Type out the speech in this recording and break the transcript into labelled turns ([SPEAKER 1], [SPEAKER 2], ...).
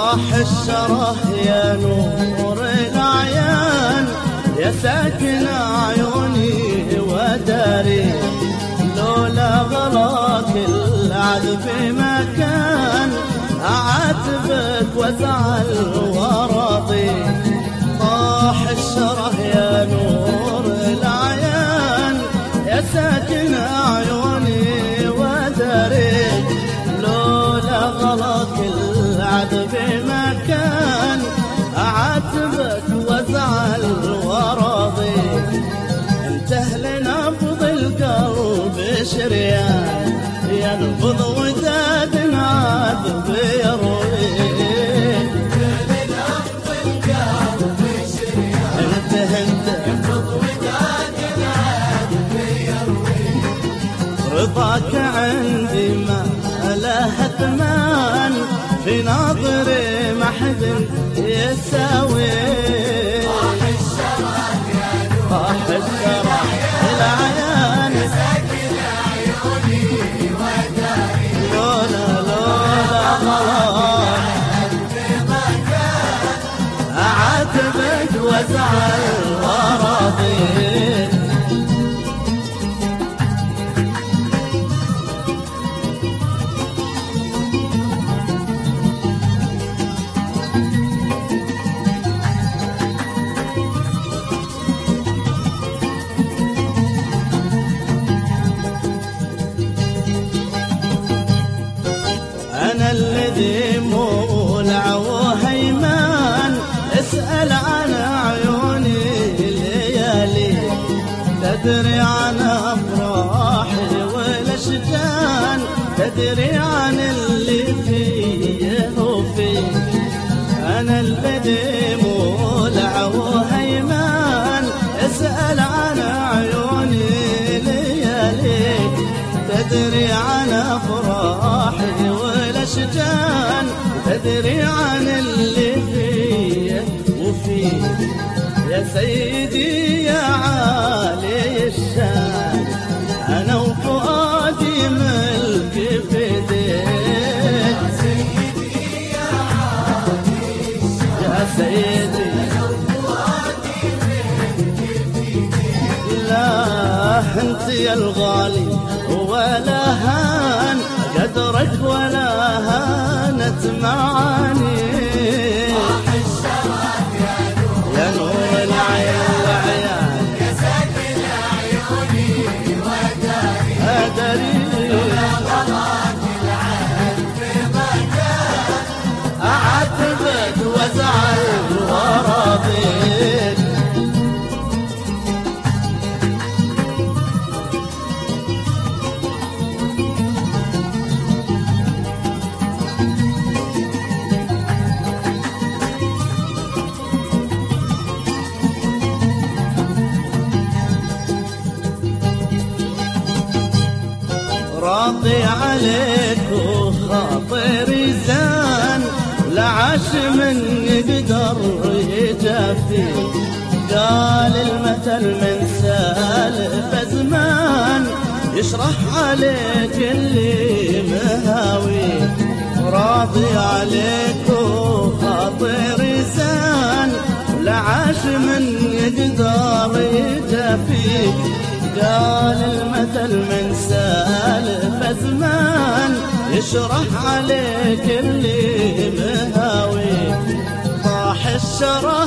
[SPEAKER 1] طاح الشره يا نور العيان، يا ساكن عيوني وداري، لولا غلاك العذب ما كان أعاتبك وازعل وراضي. طاح الشره يا نور العيان، يا ساكن عيوني وداري، لولا غلاك العذب ما كان أعاتبك وازعل وراضي. انت لنبض القلب شريان، ينبض وداد عذب يروي.
[SPEAKER 2] لنبض القلب شريان،
[SPEAKER 1] انت
[SPEAKER 2] ينبض وداد عذب يروي.
[SPEAKER 1] رضاك عندي ما له ثمان، في ناظري ما حد يساوي.
[SPEAKER 2] طاح الشره يا نور
[SPEAKER 1] العيان،
[SPEAKER 2] يا ساكن عيوني وداري،
[SPEAKER 1] لولا غلاك
[SPEAKER 2] ما كان
[SPEAKER 1] أعاتبك وازعل وراضي. أنا الذي مولع وهيمان، اسأل عن عيوني الليالي، تدري عن أفراحي والأشجان، تدري عن اللي فيه وفيه. أنا الذي مولع وهيمان، اسأل عن عيوني الليالي، تدري عن أفراحي والأشجان، تدري عن اللي فيه وفيه. يا سيدي يا عالي الشان، أنا وفؤادي ملك في يديك.
[SPEAKER 2] يا سيدي يا عالي الشان،
[SPEAKER 1] يا سيدي
[SPEAKER 2] أنا وفؤادي ملك في يديك.
[SPEAKER 1] لا انت يا الغالي ولا هان قدرك ولا هانت معاني.
[SPEAKER 2] طاح الشره يا نور
[SPEAKER 1] يا نور العيان،
[SPEAKER 2] يا ساكن عيوني وداري،
[SPEAKER 1] أدري
[SPEAKER 2] غلاك العذب ما كان
[SPEAKER 1] أعاتبك وازعل وراضيك. راضي عليك وخاطري زان، لعاش من يقدر يجافي. قال المثل من سالف زمان، يشرح عليك اللي مهاوي. راضي عليك وخاطري زان، لعاش من يقدر يجافيك. قال المثل من سالف زمان، يشرح عليك اللي مهاوي. طاح الشراب